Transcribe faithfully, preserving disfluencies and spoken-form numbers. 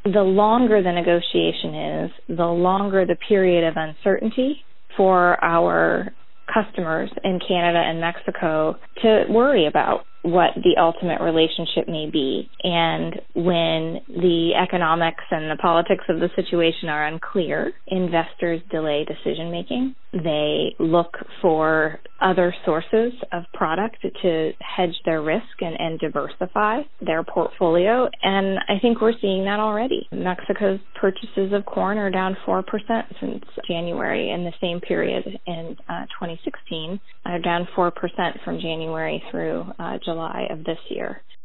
the longer the negotiation is, the longer the period of uncertainty for our customers in Canada and Mexico to worry about what the ultimate relationship may be. And when the economics and the politics of the situation are unclear, investors delay decision making. They look for other sources of product to hedge their risk and, and diversify their portfolio. And I think we're seeing that already. Mexico's purchases of corn are down four percent since January, in the same period in uh, twenty sixteen, are down four percent from January through uh, July of this year.